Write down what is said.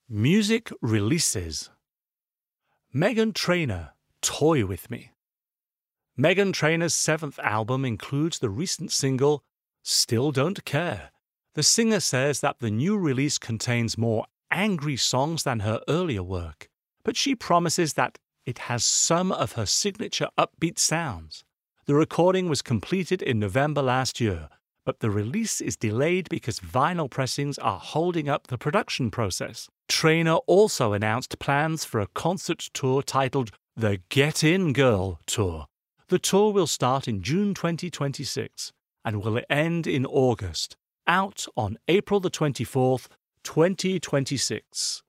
Music releases. Meghan Trainor, Toy With Me. Meghan Trainor's seventh album includes the recent single, Still Don't Care. The singer says that the new release contains more angry songs than her earlier work, but she promises that it has some of her signature upbeat sounds. The recording was completed in November last year, but the release is delayed because vinyl pressings are holding up the production process. Trainor also announced plans for a concert tour titled the Get In Girl Tour. The tour will start in June 2026 and will end in August, out on April the 24th, 2026.